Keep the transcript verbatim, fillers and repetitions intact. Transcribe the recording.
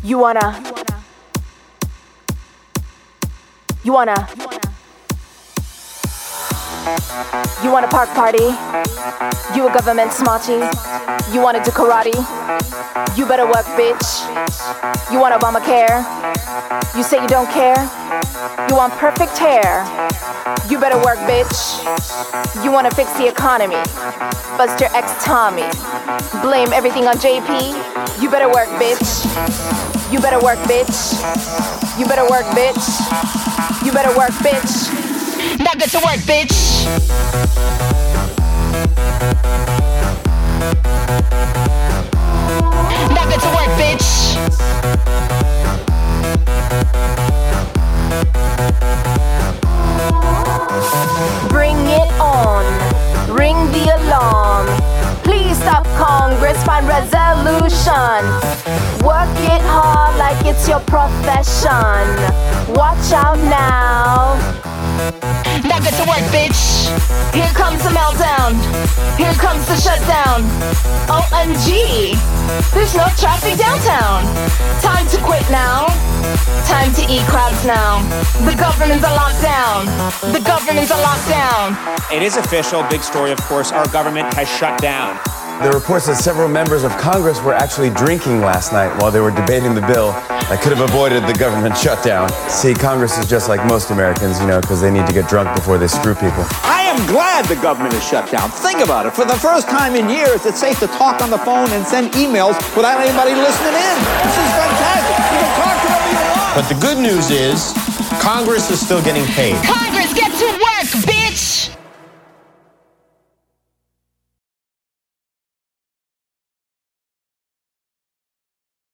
You wanna, you wanna, you want a park party? You a government smarty? You wanna do karate? You better work, bitch. You want Obamacare? You say you don't care? You want perfect hair? You better work, bitch. You wanna fix the economy? Bust your ex Tommy. Blame everything on J P? You better work, bitch. You better work, bitch. You better work, bitch. You better work, bitch. Now get to work, bitch. Now get to work, bitch. Bring it on. Ring the alarm. Please stop Congress, find resolution. Work it hard like it's your profession. Watch out now. Now get to work, bitch. Here comes the meltdown. Here comes the shutdown. O M G, there's no traffic downtown. Time to quit now. Time to eat crabs now. The government's a lockdown. The government's a lockdown. It is official. Big story, of course. Our government has shut down. There are reports that several members of Congress were actually drinking last night while they were debating the bill that could have avoided the government shutdown. See, Congress is just like most Americans, you know, because they need to get drunk before they screw people. I am glad the government is shut down. Think about it. For the first time in years, it's safe to talk on the phone and send emails without anybody listening in. This is fantastic. You can talk to whoever you want. But the good news is Congress is still getting paid.